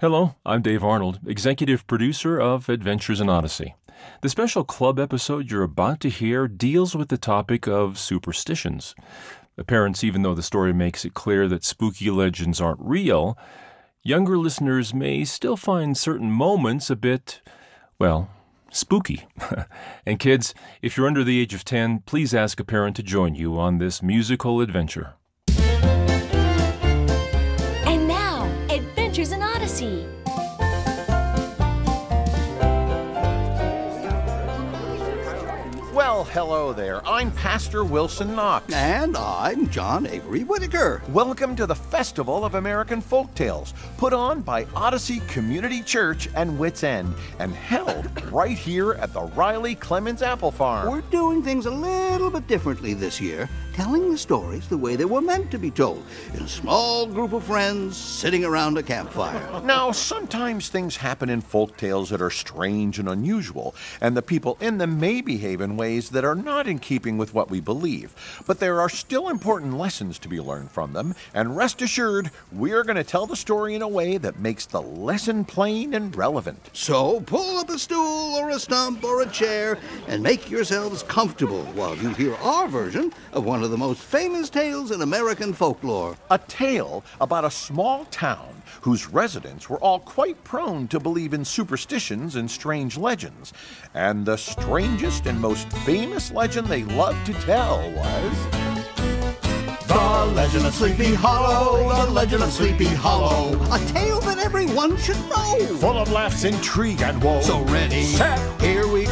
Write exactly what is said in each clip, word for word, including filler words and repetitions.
Hello, I'm Dave Arnold, executive producer of Adventures in Odyssey. The special club episode you're about to hear deals with the topic of superstitions. Parents, even though the story makes it clear that spooky legends aren't real, younger listeners may still find certain moments a bit, well, spooky. And kids, if you're under the age of ten, please ask a parent to join you on this musical adventure. And now, Adventures in Odyssey. Well, hello there. I'm Pastor Wilson Knox. And I'm John Avery Whitaker. Welcome to the Festival of American Folktales, put on by Odyssey Community Church and Wits End, and held right here at the Riley Clemens Apple Farm. We're doing things a little bit differently this year, telling the stories the way they were meant to be told, in a small group of friends sitting around a campfire. Now, sometimes things happen in folktales that are strange and unusual, and the people in them may behave in ways that are not in keeping with what we believe. But there are still important lessons to be learned from them, and rest assured, we're going to tell the story in a way that makes the lesson plain and relevant. So pull up a stool or a stump or a chair and make yourselves comfortable while you hear our version of one of the most famous tales in American folklore. A tale about a small town whose residents were all quite prone to believe in superstitions and strange legends. And the strangest and most famous legend they loved to tell was... The Legend of Sleepy Hollow, The Legend of Sleepy Hollow, a tale that everyone should know. Full of laughs, intrigue, and woe. So ready, set, here we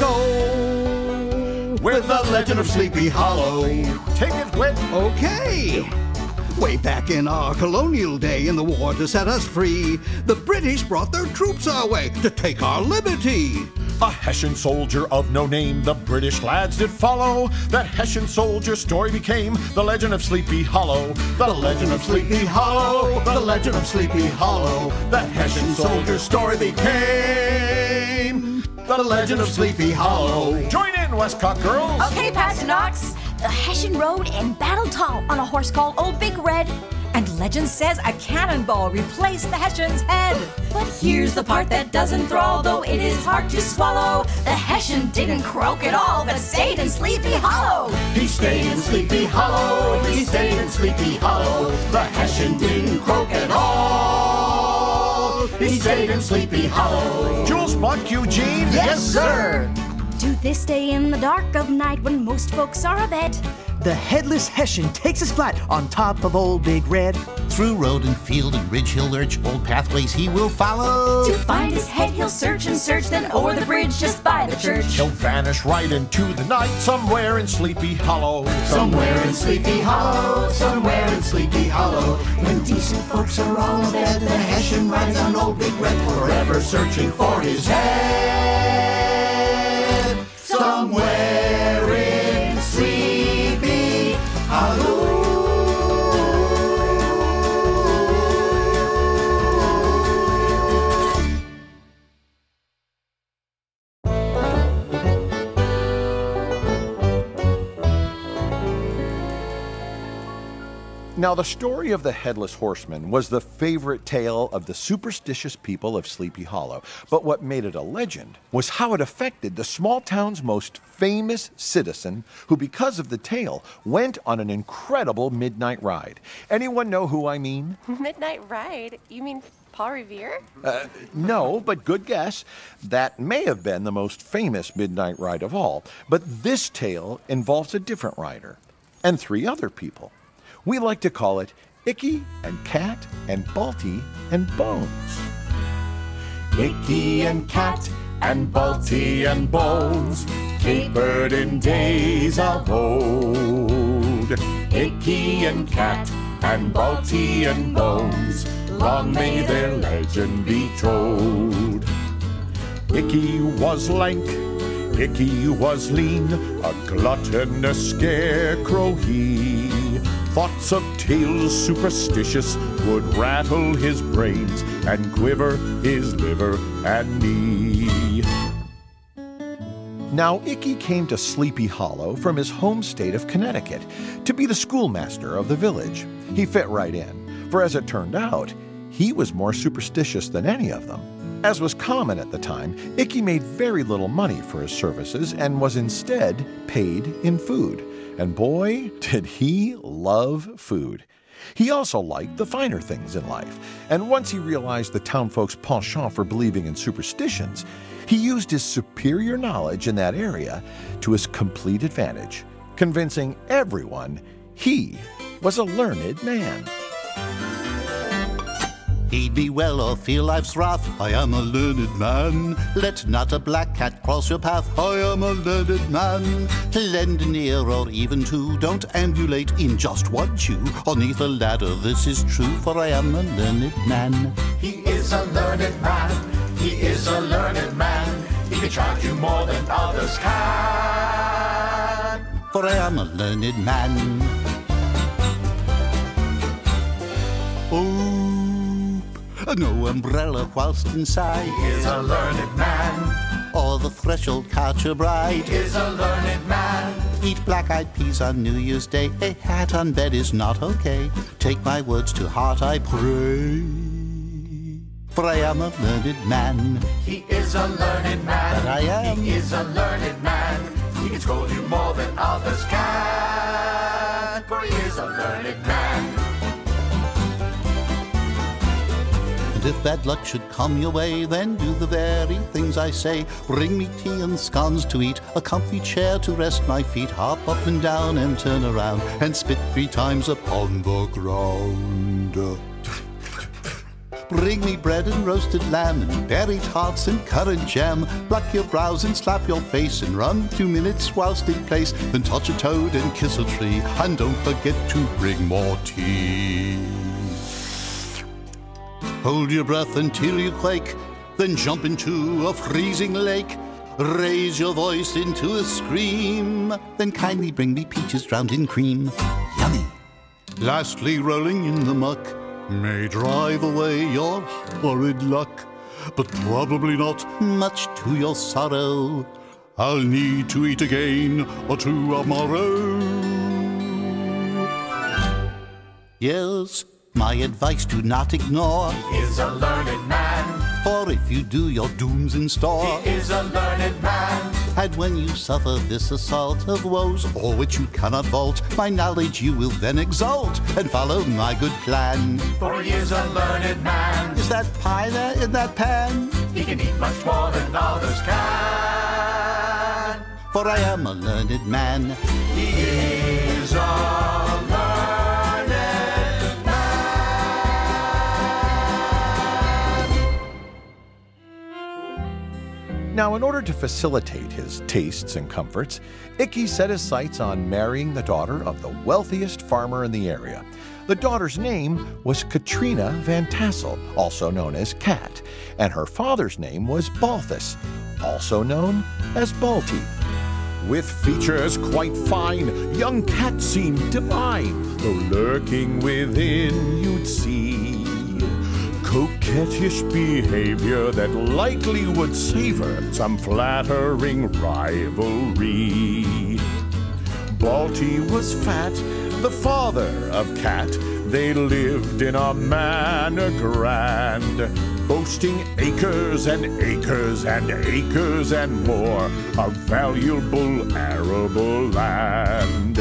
go. With The Legend of Sleepy Hollow. Take it, Whit. Okay. Way back in our colonial day, in the war to set us free, the British brought their troops our way to take our liberty. A Hessian soldier of no name the British lads did follow. That Hessian soldier story became the Legend of Sleepy Hollow. The, the Legend of Sleepy Hollow, the Legend of Sleepy Hollow. That Hessian soldier story became the Legend of Sleepy Hollow. Join in, Westcott girls. Okay, Pastor Knox. The Hessian rode in battle tall on a horse called Old Big Red. And legend says a cannonball replaced the Hessian's head. But here's the part that does enthrall, though it is hard to swallow. The Hessian didn't croak at all, but stayed in Sleepy Hollow. He stayed in Sleepy Hollow, he stayed in Sleepy Hollow. The Hessian didn't croak at all, he stayed in Sleepy Hollow. Jules Buck, Eugene? Yes, sir. To this day in the dark of night when most folks are abed, the headless Hessian takes his flight on top of Old Big Red. Through road and field and ridge he'll lurch, old pathways he will follow. To find his head he'll search and search, then o'er the bridge just by the church he'll vanish right into the night, somewhere in Sleepy Hollow. Somewhere in Sleepy Hollow, somewhere in Sleepy Hollow. When decent folks are all abed, the Hessian rides on Old Big Red, forever searching for his head. Somewhere in Sleepy Hollow. Now, the story of the Headless Horseman was the favorite tale of the superstitious people of Sleepy Hollow. But what made it a legend was how it affected the small town's most famous citizen, who, because of the tale, went on an incredible midnight ride. Anyone know who I mean? Midnight ride? You mean Paul Revere? Uh, no, but good guess. That may have been the most famous midnight ride of all. But this tale involves a different rider and three other people. We like to call it Icky and Cat and Balty and Bones. Icky and Cat and Balty and Bones capered in days of old. Icky and Cat and Balty and Bones, long may their legend be told. Icky was lank, Icky was lean, a glutton, a scarecrow he. Thoughts of tales superstitious would rattle his brains and quiver his liver and knee. Now, Icky came to Sleepy Hollow from his home state of Connecticut to be the schoolmaster of the village. He fit right in, for as it turned out, he was more superstitious than any of them. As was common at the time, Icky made very little money for his services and was instead paid in food. And boy, did he love food. He also liked the finer things in life, and once he realized the townfolk's penchant for believing in superstitions, he used his superior knowledge in that area to his complete advantage, convincing everyone he was a learned man. Heed me well or feel life's wrath, I am a learned man. Let not a black cat cross your path, I am a learned man. To lend an ear or even two, don't ambulate in just one chew. On either ladder this is true, for I am a learned man. He is a learned man, he is a learned man. He can charge you more than others can. For I am a learned man. Oh, no umbrella whilst inside. He is a learned man. Or the threshold catch a bride. He is a learned man. Eat black-eyed peas on New Year's Day. A hat on bed is not okay. Take my words to heart, I pray. For I am a learned man. He is a learned man. That I am. He is a learned man. He can scold you more than others can. For he is a learned man. And if bad luck should come your way, then do the very things I say. Bring me tea and scones to eat, a comfy chair to rest my feet, hop up and down and turn around, and spit three times upon the ground. Bring me bread and roasted lamb, and berry tarts and currant jam. Pluck your brows and slap your face, and run two minutes whilst in place. Then touch a toad and kiss a tree, and don't forget to bring more tea. Hold your breath until you quake, then jump into a freezing lake. Raise your voice into a scream, then kindly bring me peaches drowned in cream. Yummy! Lastly, rolling in the muck may drive away your horrid luck, but probably not much to your sorrow. I'll need to eat again or tomorrow. Yes, my advice do not ignore. He is a learned man. For if you do, your doom's in store. He is a learned man. And when you suffer this assault of woes, o'er which you cannot vault, my knowledge you will then exalt, and follow my good plan. For he is a learned man. Is that pie there in that pan? He can eat much more than others can. For I am a learned man. He is a learned man. Now, in order to facilitate his tastes and comforts, Icky set his sights on marrying the daughter of the wealthiest farmer in the area. The daughter's name was Katrina Van Tassel, also known as Cat, and her father's name was Balthus, also known as Balti. With features quite fine, young Cat seemed divine, though lurking within you'd see coquettish behavior that likely would savor some flattering rivalry. Balti was fat, the father of Cat. They lived in a manor grand, boasting acres and acres and acres and more of valuable arable land.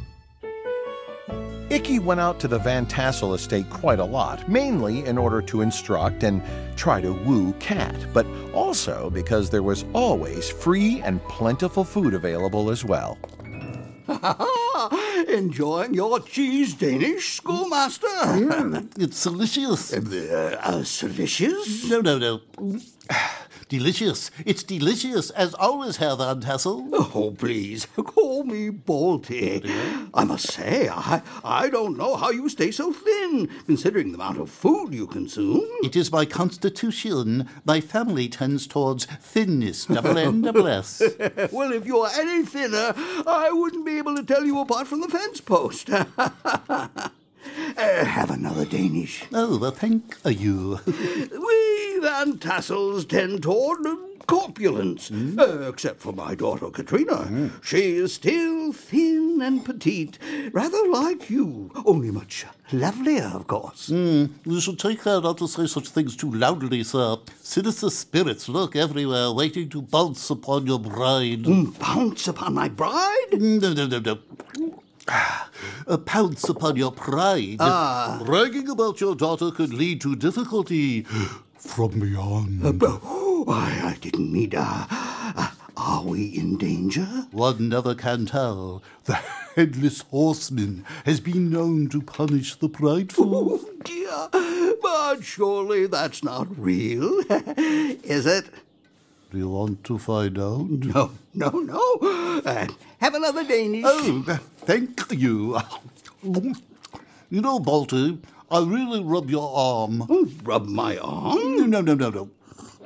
Icky went out to the Van Tassel estate quite a lot, mainly in order to instruct and try to woo Cat, but also because there was always free and plentiful food available as well. Enjoying your cheese Danish, schoolmaster? Mm, it's delicious. Uh, uh, delicious? No, no, no. Delicious. It's delicious, as always, Herr Van Tassel. Oh, please, call me Balti. I must say, I, I don't know how you stay so thin, considering the amount of food you consume. It is my constitution. My family tends towards thinness, double N, double S. Well, if you're any thinner, I wouldn't be able to tell you apart from the fence post. Uh, have another Danish. Oh, well, thank you. We Van Tassels tend toward uh, corpulence, mm. uh, except for my daughter Katrina. Mm. She is still thin thin and petite, rather like you, only much lovelier, of course. Mm, you should take care not to say such things too loudly, sir. Sinister spirits lurk everywhere, waiting to pounce upon your bride. Mm, pounce upon my bride? No, no, no, no. A pounce upon your pride. Ah. Bragging about your daughter could lead to difficulty from beyond. Uh, oh, I, I didn't mean... Uh, uh, are we in danger? One never can tell. The Headless Horseman has been known to punish the prideful. Oh, dear. But surely that's not real, is it? Do you want to find out? No, no, no. Uh, have another Danish. Oh, thank you. You know, Balty, I really rub your arm. Oh, rub my arm? No, no, no, no, no.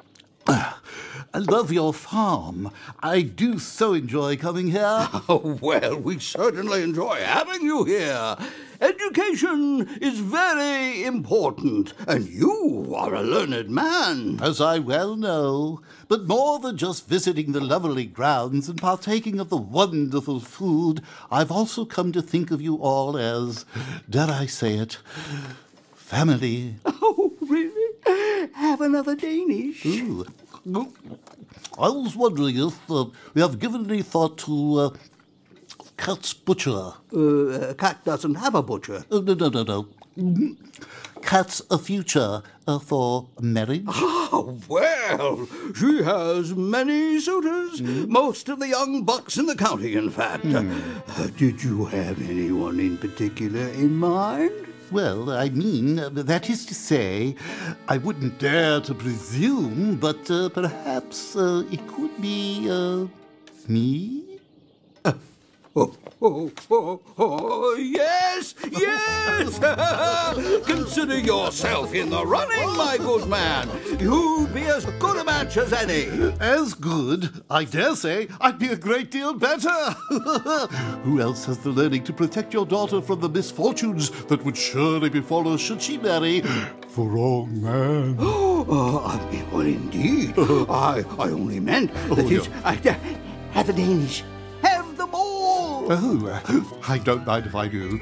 I love your farm. I do so enjoy coming here. Oh, well, we certainly enjoy having you here. Education is very important, and you are a learned man. As I well know. But more than just visiting the lovely grounds and partaking of the wonderful food, I've also come to think of you all as, dare I say it, family. Oh, really? Have another Danish? Ooh. I was wondering if uh, we have given any thought to uh, Cat's butcher. Uh, Cat doesn't have a butcher. Oh, no, no, no, no. Cat's a future uh, for marriage. Oh, well, she has many suitors. Mm. Most of the young bucks in the county, in fact. Mm. Uh, did you have anyone in particular in mind? Well, I mean, uh, that is to say, I wouldn't dare to presume, but uh, perhaps uh, it could be uh, me? Uh, oh, oh, oh, oh, yes, yes! Consider yourself in the running, my good man. You'd be as good a match as any. As good? I dare say I'd be a great deal better. Who else has the learning to protect your daughter from the misfortunes that would surely befall her should she marry the wrong man? Oh, well, indeed. I, I only meant that oh, it's... Yeah. I, uh, have a Danish. Have them all. Oh, I don't mind if I do.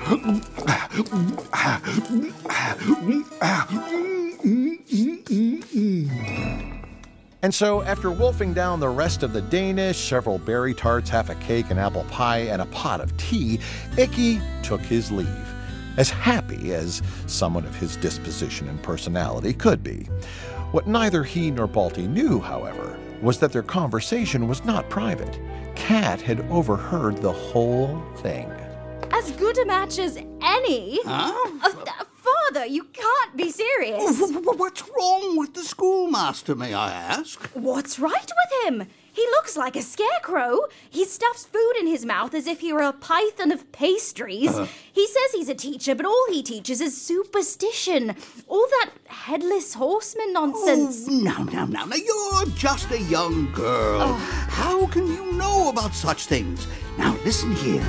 And so, after wolfing down the rest of the Danish, several berry tarts, half a cake, an apple pie, and a pot of tea, Icky took his leave, as happy as someone of his disposition and personality could be. What neither he nor Balty knew, however, was that their conversation was not private. Cat had overheard the whole thing. As good a match as any? Huh? Uh, Father, you can't be serious. What's wrong with the schoolmaster, may I ask? What's right with him? He looks like a scarecrow. He stuffs food in his mouth as if he were a python of pastries. Uh. He says he's a teacher, but all he teaches is superstition. All that headless horseman nonsense. Oh, now, now, now, now, you're just a young girl. Oh. How can you know about such things? Now, listen here.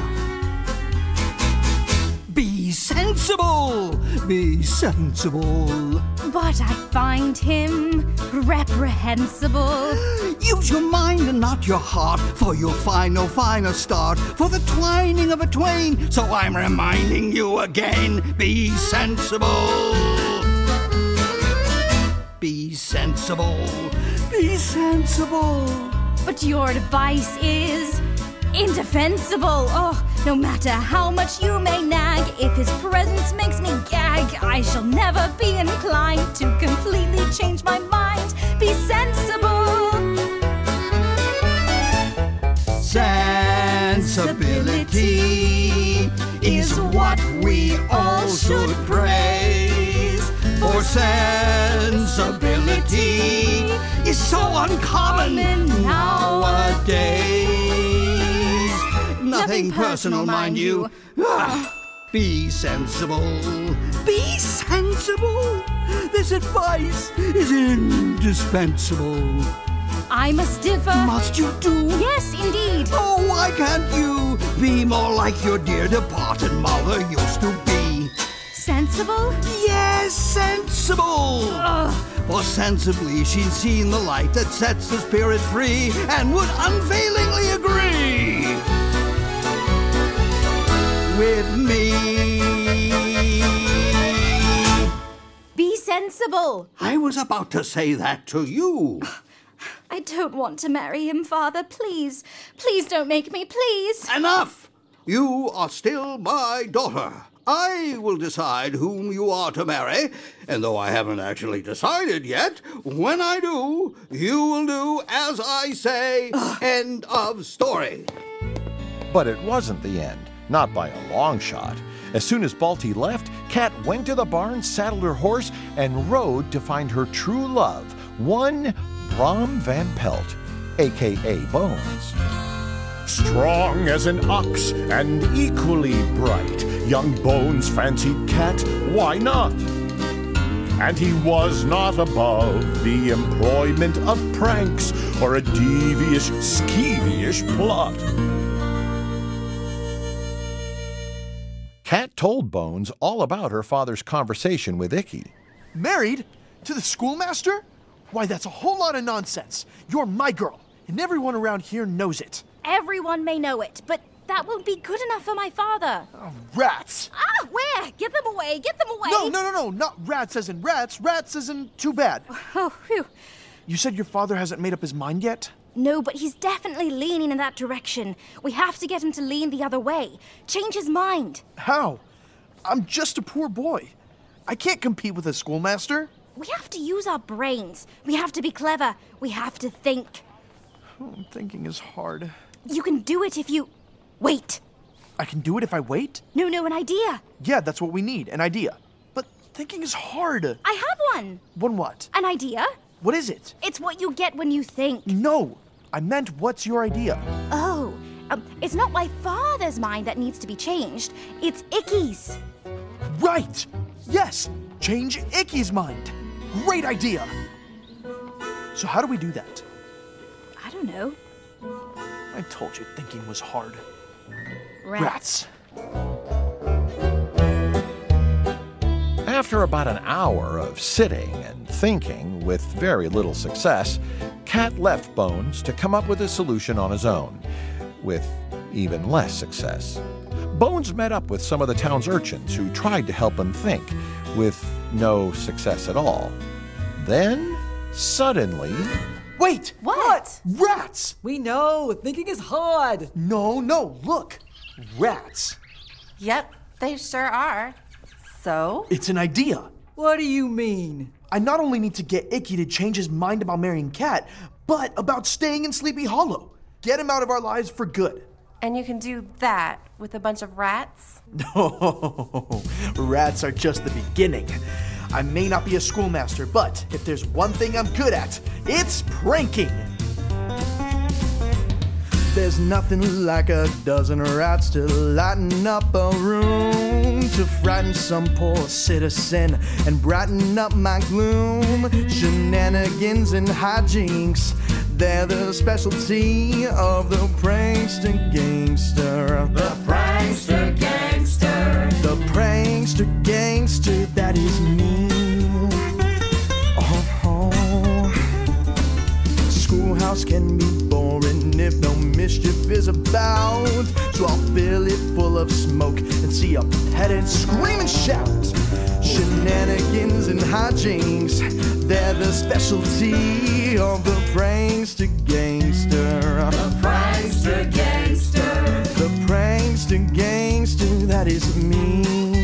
Be sensible! Be sensible. But I find him reprehensible. Use your mind and not your heart, for you'll find no finer start for the twining of a twain. So I'm reminding you again, be sensible. Be sensible. Be sensible. But your advice is indefensible. Oh, no matter how much you may nag, if his presence makes me gag, I shall never be inclined to completely change my mind. Be sensible. Sensibility is what we all should praise. For sensibility is so uncommon nowadays. Nothing personal, mind you. Ah, be sensible. Be sensible. This advice is indispensable. I must differ. Must you do? Yes, indeed. Oh, why can't you be more like your dear departed mother used to be? Sensible? Yes, sensible. Ugh. For sensibly she's seen the light that sets the spirit free and would unfailingly agree. with me. Be sensible. I was about to say that to you. I don't want to marry him, Father. Please. Please don't make me, please. Enough! You are still my daughter. I will decide whom you are to marry, and though I haven't actually decided yet, when I do, you will do as I say. End of story. But it wasn't the end, not by a long shot. As soon as Balti left, Kat went to the barn, saddled her horse, and rode to find her true love, one Brom Van Pelt, a k a. Bones. Strong as an ox and equally bright, young Bones fancied Kat, why not? And he was not above the employment of pranks or a devious, skeevyish plot. Kat told Bones all about her father's conversation with Icky. Married? To the schoolmaster? Why, that's a whole lot of nonsense. You're my girl, and everyone around here knows it. Everyone may know it, but that won't be good enough for my father. Oh, rats. Ah, where? Get them away, get them away. No, no, no, no, not rats as in rats. Rats as in too bad. Oh, phew. You said your father hasn't made up his mind yet? No, but he's definitely leaning in that direction. We have to get him to lean the other way. Change his mind. How? I'm just a poor boy. I can't compete with a schoolmaster. We have to use our brains. We have to be clever. We have to think. Oh, thinking is hard. You can do it if you... Wait. I can do it if I wait? No, no, an idea. Yeah, that's what we need, an idea. But thinking is hard. I have one. One what? An idea. What is it? It's what you get when you think. No, I meant what's your idea? Oh, um, it's not my father's mind that needs to be changed. It's Icky's. Right! Yes, change Icky's mind. Great idea. So how do we do that? I don't know. I told you thinking was hard. Rats. After about an hour of sitting and thinking with very little success, Kat left Bones to come up with a solution on his own, with even less success. Bones met up with some of the town's urchins who tried to help him think, with no success at all. Then, suddenly... Wait! What? Rats! We know, thinking is hard. No, no, look! Rats! Yep, they sure are. So? It's an idea. What do you mean? I not only need to get Icky to change his mind about marrying Kat, but about staying in Sleepy Hollow. Get him out of our lives for good. And you can do that with a bunch of rats? No, rats are just the beginning. I may not be a schoolmaster, but if there's one thing I'm good at, it's pranking. There's nothing like a dozen rats to lighten up a room, to frighten some poor citizen and brighten up my gloom. Shenanigans and hijinks, they're the specialty of the prankster gangster. The prankster gangster. The prankster gangster, that is me. Oh, schoolhouse can be boring if no mischief is about, so I'll fill it full of smoke and see a headed scream and shout. Shenanigans and hijinks, they're the specialty of the prankster gangster. The prankster gangster. The prankster gangster, that is me.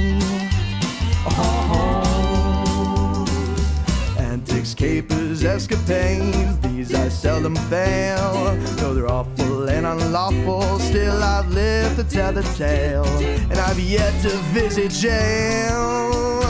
Oh. Antics, capers, escapades, these I seldom fail. Though they're awful and unlawful, still I've lived to tell the tale, and I've yet to visit jail.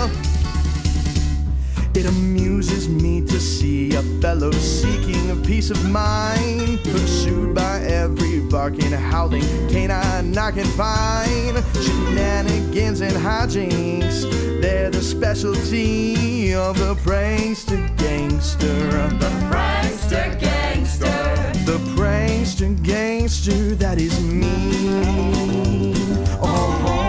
It amuses me to see a fellow seeking a peace of mind, pursued by every barking, howling canine I can find. Shenanigans and hijinks, they're the specialty of the prankster gangster. The prankster gangster. The prankster gangster, that is me. Oh,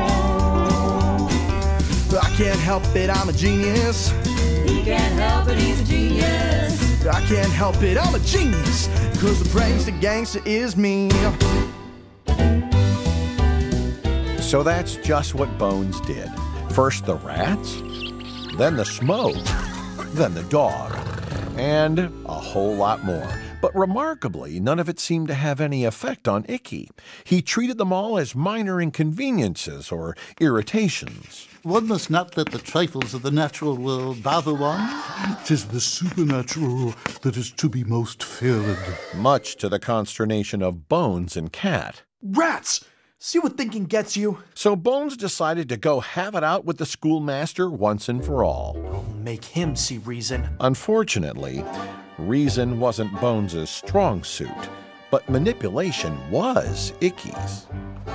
I can't help it, I'm a genius. He can't help it, he's a genius. I can't help it, I'm a genius, cause the prankster gangster is me. So that's just what Bones did. First the rats, then the smoke, then the dog, and a whole lot more. But remarkably, none of it seemed to have any effect on Icky. He treated them all as minor inconveniences or irritations. One must not let the trifles of the natural world bother one. 'Tis the supernatural that is to be most feared. Much to the consternation of Bones and Cat. Rats! See what thinking gets you? So Bones decided to go have it out with the schoolmaster once and for all. I'll make him see reason. Unfortunately, reason wasn't Bones' strong suit, but manipulation was Icky's.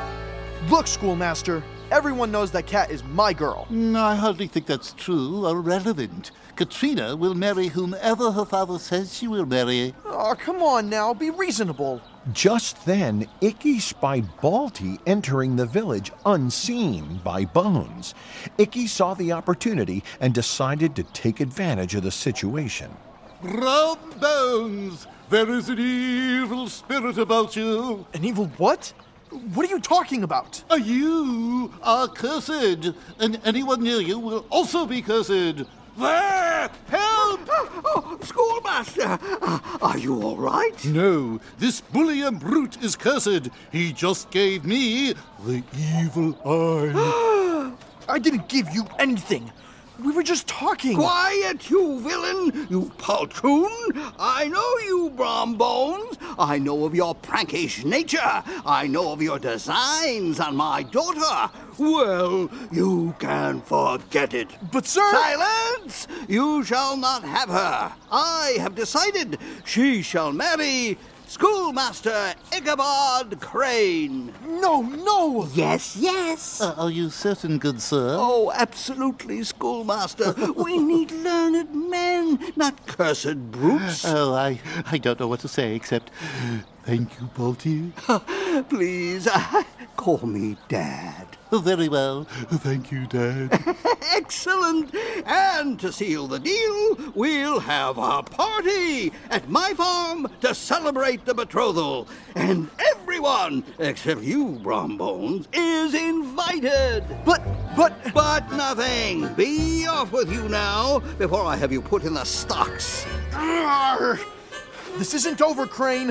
Look, schoolmaster, everyone knows that Cat is my girl. I hardly think that's true or relevant. Katrina will marry whomever her father says she will marry. Oh, come on now, be reasonable. Just then, Icky spied Balti entering the village unseen by Bones. Icky saw the opportunity and decided to take advantage of the situation. Brown Bones, there is an evil spirit about you. An evil what? What are you talking about? Uh, you are cursed, and anyone near you will also be cursed. There! Help! Oh, schoolmaster, uh, are you all right? No, this bully and brute is cursed. He just gave me the evil eye. I didn't give you anything. We were just talking. Quiet, you villain, you poltroon. I know you, Brom Bones. I know of your prankish nature. I know of your designs on my daughter. Well, you can forget it. But, sir... Silence! You shall not have her. I have decided she shall marry Schoolmaster Ichabod Crane. No, no! Yes, yes. Uh, are you certain, good sir? Oh, absolutely, Schoolmaster. We need learned men, not cursed brutes. Oh, I, I don't know what to say except thank you, Balti. Please, uh, call me Dad. Oh, very well. Thank you, Dad. Excellent. And to seal the deal, we'll have a party at my farm to celebrate the betrothal. And everyone, except you, Brombones, is invited. But, but... But nothing. Be off with you now before I have you put in the stocks. Arr! This isn't over, Crane.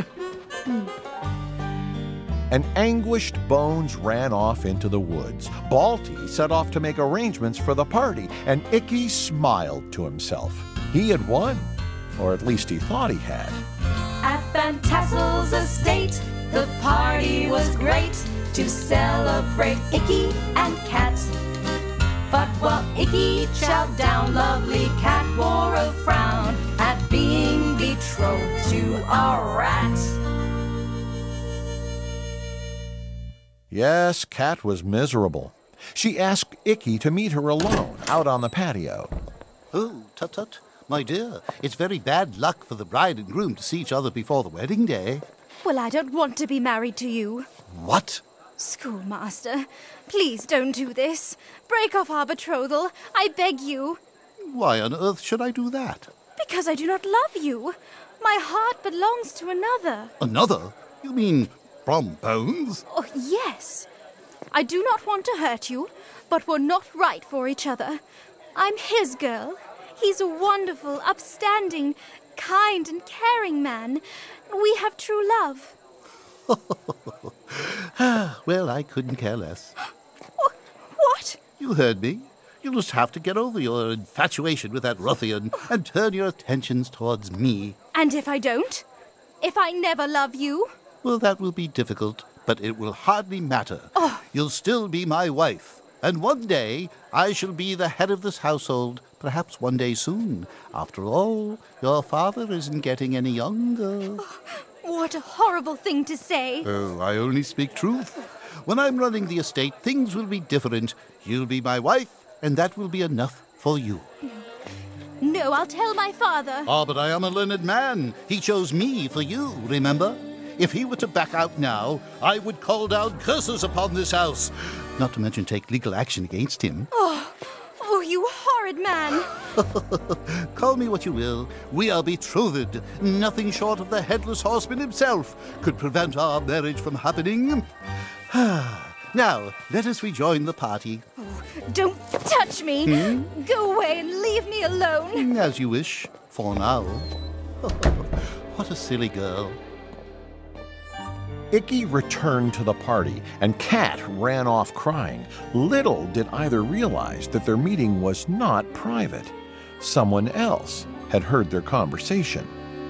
An anguished Bones ran off into the woods. Balti set off to make arrangements for the party, and Icky smiled to himself. He had won, or at least he thought he had. At Van Tassel's estate, the party was great to celebrate Icky and Cat. But while Icky chowed down, lovely Cat wore a frown at being betrothed to a rat. Yes, Cat was miserable. She asked Icky to meet her alone out on the patio. Oh, tut-tut, my dear, it's very bad luck for the bride and groom to see each other before the wedding day. Well, I don't want to be married to you. What? Schoolmaster, please don't do this. Break off our betrothal, I beg you. Why on earth should I do that? Because I do not love you. My heart belongs to another. Another? You mean Brom Bones? Oh, yes. I do not want to hurt you, but we're not right for each other. I'm his girl. He's a wonderful, upstanding, kind and caring man. We have true love. Well, I couldn't care less. What? You heard me. You'll just have to get over your infatuation with that ruffian and turn your attentions towards me. And if I don't? If I never love you? Well, that will be difficult, but it will hardly matter. Oh. You'll still be my wife, and one day I shall be the head of this household, perhaps one day soon. After all, your father isn't getting any younger. Oh, what a horrible thing to say. Oh, I only speak truth. When I'm running the estate, things will be different. You'll be my wife, and that will be enough for you. No, I'll tell my father. Ah, but I am a learned man. He chose me for you, remember? If he were to back out now, I would call down curses upon this house. Not to mention take legal action against him. Oh, oh, you horrid man. Call me what you will. We are betrothed. Nothing short of the headless horseman himself could prevent our marriage from happening. Now, let us rejoin the party. Oh, don't touch me. Hmm? Go away and leave me alone. As you wish, for now. What a silly girl. Icky returned to the party, and Kat ran off crying. Little did either realize that their meeting was not private. Someone else had heard their conversation.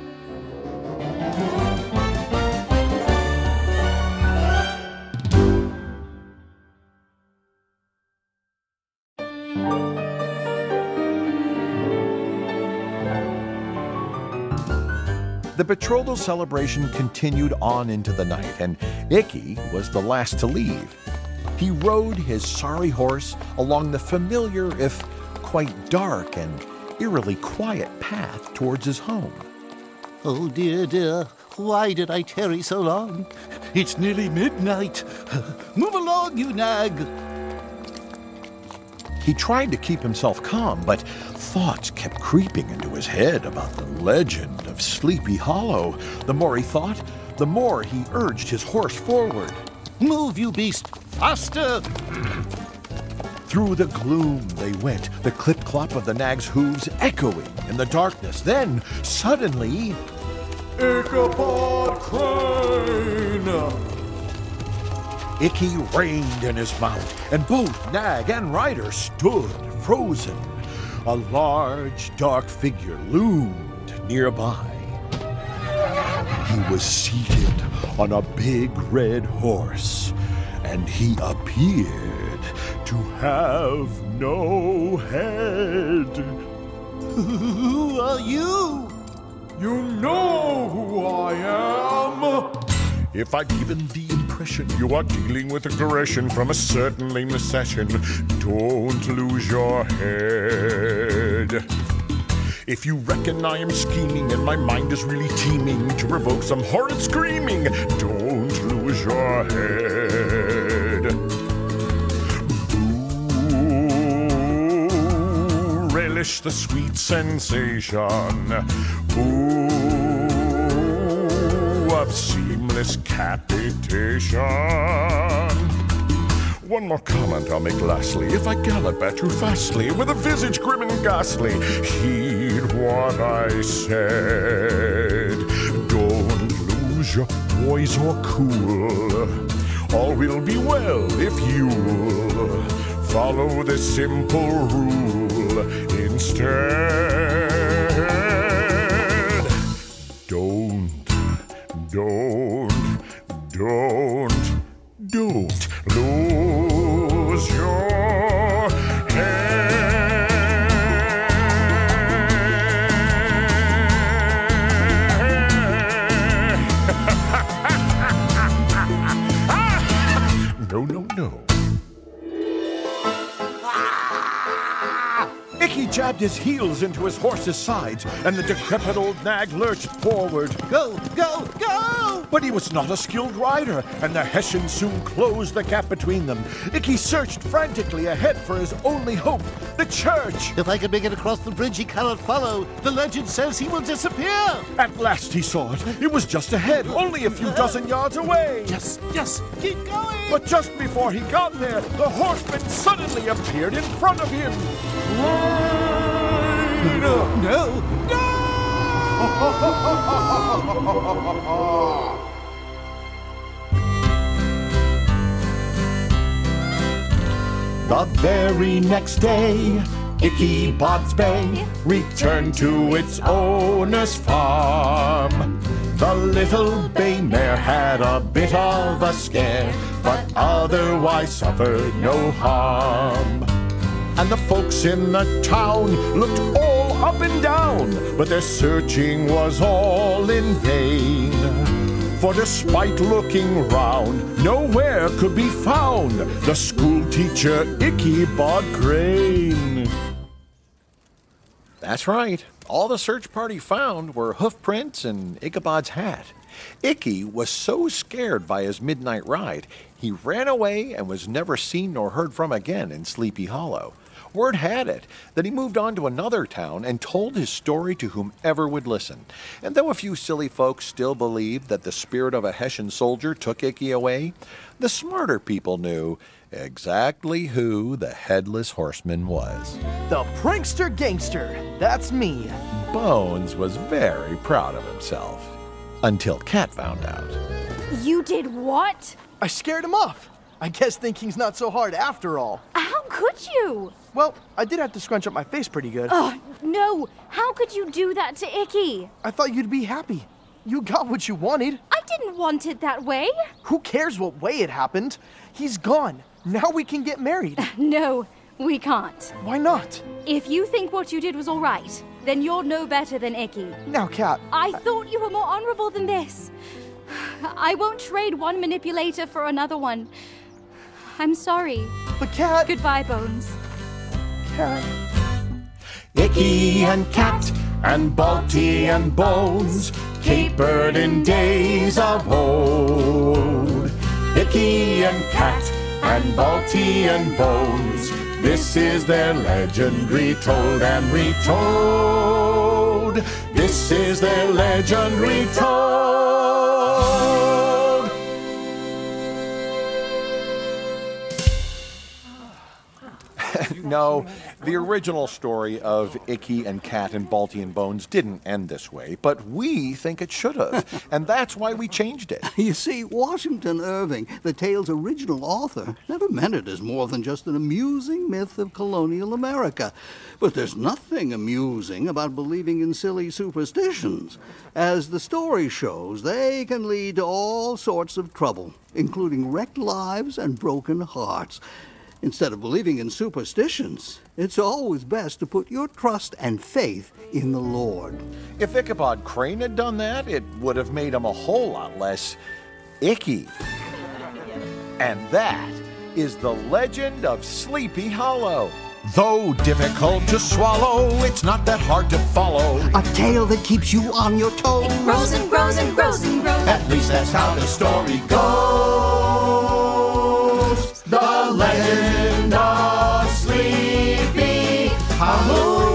The betrothal celebration continued on into the night, and Icky was the last to leave. He rode his sorry horse along the familiar, if quite dark and eerily quiet path towards his home. Oh, dear, dear, why did I tarry so long? It's nearly midnight. Move along, you nag. He tried to keep himself calm, but thoughts kept creeping into his head about the legend of Sleepy Hollow. The more he thought, the more he urged his horse forward. Move, you beast! Faster! Through the gloom they went, the clip-clop of the nag's hooves echoing in the darkness. Then, suddenly... Ichabod Crane! Icky reined in his mount, and both nag and rider stood frozen. A large, dark figure loomed nearby. He was seated on a big red horse, and he appeared to have no head. Who are you? You know who I am! If I've given the impression you are dealing with aggression from a certain lameness session, don't lose your head. If you reckon I am scheming and my mind is really teeming to provoke some horrid screaming, don't lose your head. Ooh, relish the sweet sensation. Ooh, of seamless capitation. One more comment I'll make lastly. If I gallop at you fastly, with a visage grim and ghastly, heed what I said. Don't lose your poise or cool. All will be well if you'll follow this simple rule instead. Don't, don't, don't, don't lose your head. No, no, no. Icky jabbed his heels into his horse's sides, and the decrepit old nag lurched forward. Go, go, go! But he was not a skilled rider, and the Hessian soon closed the gap between them. Icky searched frantically ahead for his only hope, the church. If I can make it across the bridge, he cannot follow. The legend says he will disappear. At last he saw it. It was just ahead, only a few dozen yards away. Yes, yes, keep going! But just before he got there, the horseman suddenly appeared in front of him. No, no, no! The very next day, Ichabod's Bay returned to its owner's farm. The little bay mare had a bit of a scare, but otherwise suffered no harm. And the folks in the town looked all up and down, but their searching was all in vain. For despite looking round, nowhere could be found the school teacher Ichabod Crane. That's right. All the search party found were hoof prints and Ichabod's hat. Icky was so scared by his midnight ride, he ran away and was never seen nor heard from again in Sleepy Hollow. Word had it that he moved on to another town and told his story to whomever would listen. And though a few silly folks still believed that the spirit of a Hessian soldier took Icky away, the smarter people knew exactly who the Headless Horseman was. The prankster gangster, that's me. Bones was very proud of himself. Until Cat found out. You did what? I scared him off. I guess thinking's not so hard after all. How could you? Well, I did have to scrunch up my face pretty good. Oh, no. How could you do that to Icky? I thought you'd be happy. You got what you wanted. I didn't want it that way. Who cares what way it happened? He's gone. Now we can get married. No, we can't. Why not? If you think what you did was all right, then you're no better than Icky. Now, Cat. I thought you were more honorable than this. I won't trade one manipulator for another one. I'm sorry. But Cat... Goodbye, Bones. Cat... Icky and Cat and Balty and Bones capered in days of old. Icky and Cat and Balty and Bones, this is their legend retold and retold. This is their legend retold. No, the original story of Icky and Cat and Balty and Bones didn't end this way, but we think it should have, and that's why we changed it. You see, Washington Irving, the tale's original author, never meant it as more than just an amusing myth of colonial America. But there's nothing amusing about believing in silly superstitions. As the story shows, they can lead to all sorts of trouble, including wrecked lives and broken hearts. Instead of believing in superstitions, it's always best to put your trust and faith in the Lord. If Ichabod Crane had done that, it would have made him a whole lot less icky. And that is the legend of Sleepy Hollow. Though difficult to swallow, it's not that hard to follow. A tale that keeps you on your toes. It grows and grows and grows and grows. At least that's how the story goes. The legend of Sleepy Hollow.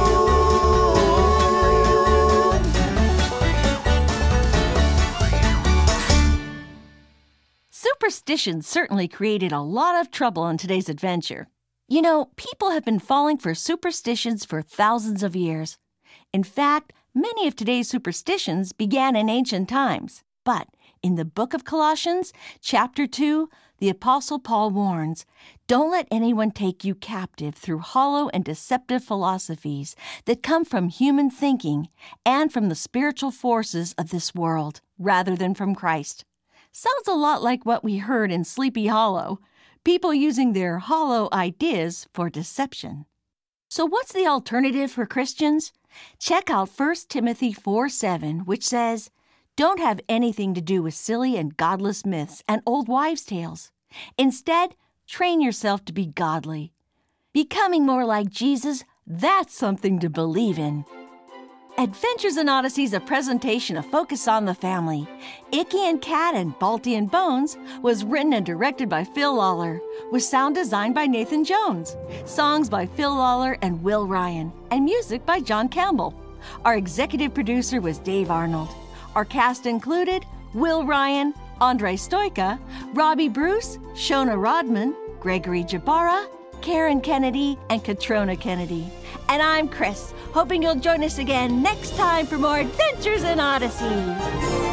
Superstition certainly created a lot of trouble in today's adventure. You know, people have been falling for superstitions for thousands of years. In fact, many of today's superstitions began in ancient times. But in the book of Colossians, chapter two, the Apostle Paul warns, "Don't let anyone take you captive through hollow and deceptive philosophies that come from human thinking and from the spiritual forces of this world, rather than from Christ." Sounds a lot like what we heard in Sleepy Hollow, people using their hollow ideas for deception. So what's the alternative for Christians? Check out First Timothy four seven, which says, "Don't have anything to do with silly and godless myths and old wives' tales. Instead, train yourself to be godly. Becoming more like Jesus, that's something to believe in." Adventures in Odyssey is a presentation of Focus on the Family. Icky and Cat and Balty and Bones was written and directed by Phil Lawler, with sound design by Nathan Jones, songs by Phil Lawler and Will Ryan, and music by John Campbell. Our executive producer was Dave Arnold. Our cast included Will Ryan, Andre Stoika, Robbie Bruce, Shona Rodman, Gregory Jabara, Karen Kennedy, and Katrona Kennedy. And I'm Chris, hoping you'll join us again next time for more Adventures in Odyssey.